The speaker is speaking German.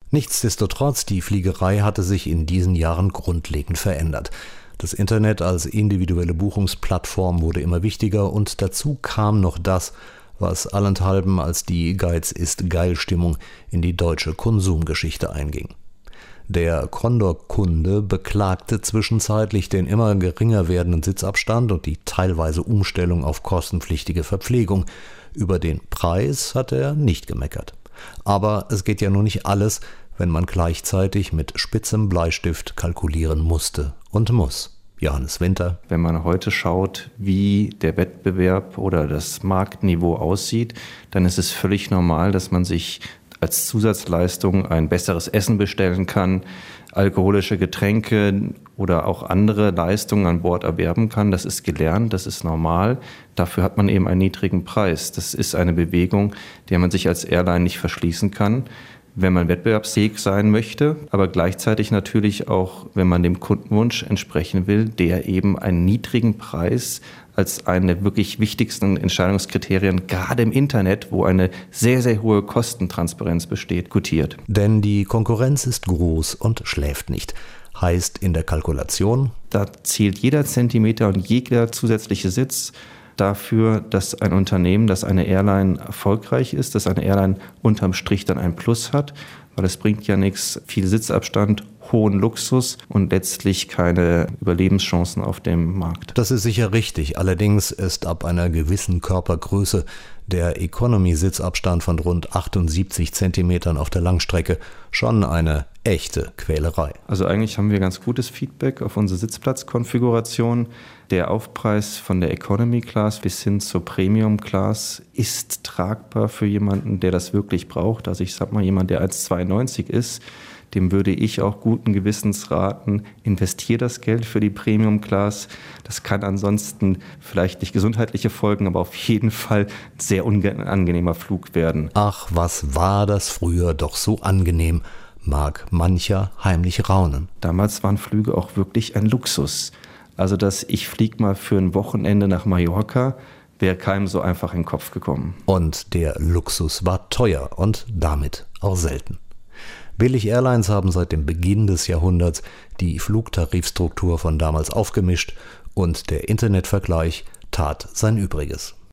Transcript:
Nichtsdestotrotz, die Fliegerei hatte sich in diesen Jahren grundlegend verändert. Das Internet als individuelle Buchungsplattform wurde immer wichtiger und dazu kam noch das, was allenthalben als die Geiz-ist-geil-Stimmung in die deutsche Konsumgeschichte einging. Der Condor-Kunde beklagte zwischenzeitlich den immer geringer werdenden Sitzabstand und die teilweise Umstellung auf kostenpflichtige Verpflegung. Über den Preis hat er nicht gemeckert. Aber es geht ja nun nicht alles, wenn man gleichzeitig mit spitzem Bleistift kalkulieren musste und muss. Johannes Winter. Wenn man heute schaut, wie der Wettbewerb oder das Marktniveau aussieht, dann ist es völlig normal, dass man sich als Zusatzleistung ein besseres Essen bestellen kann, alkoholische Getränke oder auch andere Leistungen an Bord erwerben kann. Das ist gelernt, das ist normal. Dafür hat man eben einen niedrigen Preis. Das ist eine Bewegung, der man sich als Airline nicht verschließen kann, wenn man wettbewerbsfähig sein möchte, aber gleichzeitig natürlich auch, wenn man dem Kundenwunsch entsprechen will, der eben einen niedrigen Preis als eine der wirklich wichtigsten Entscheidungskriterien, gerade im Internet, wo eine sehr, sehr hohe Kostentransparenz besteht, gutiert. Denn die Konkurrenz ist groß und schläft nicht. Heißt in der Kalkulation: Da zählt jeder Zentimeter und jeder zusätzliche Sitz dafür, dass ein Unternehmen, dass eine Airline erfolgreich ist, dass eine Airline unterm Strich dann ein Plus hat, weil es bringt ja nichts, viel Sitzabstand, hohen Luxus und letztlich keine Überlebenschancen auf dem Markt. Das ist sicher richtig. Allerdings ist ab einer gewissen Körpergröße der Economy-Sitzabstand von rund 78 Zentimetern auf der Langstrecke schon eine echte Quälerei. Also eigentlich haben wir ganz gutes Feedback auf unsere Sitzplatzkonfiguration. Der Aufpreis von der Economy Class bis hin zur Premium Class ist tragbar für jemanden, der das wirklich braucht. Also ich sag mal, jemand, der 1,92 ist, dem würde ich auch guten Gewissens raten, investier das Geld für die Premium Class. Das kann ansonsten vielleicht nicht gesundheitliche Folgen, aber auf jeden Fall ein sehr unangenehmer Flug werden. Ach, was war das früher doch so angenehm, mag mancher heimlich raunen. Damals waren Flüge auch wirklich ein Luxus. Also ich fliege mal für ein Wochenende nach Mallorca, wäre keinem so einfach in den Kopf gekommen. Und der Luxus war teuer und damit auch selten. Billig-Airlines haben seit dem Beginn des Jahrhunderts die Flugtarifstruktur von damals aufgemischt und der Internetvergleich tat sein Übriges.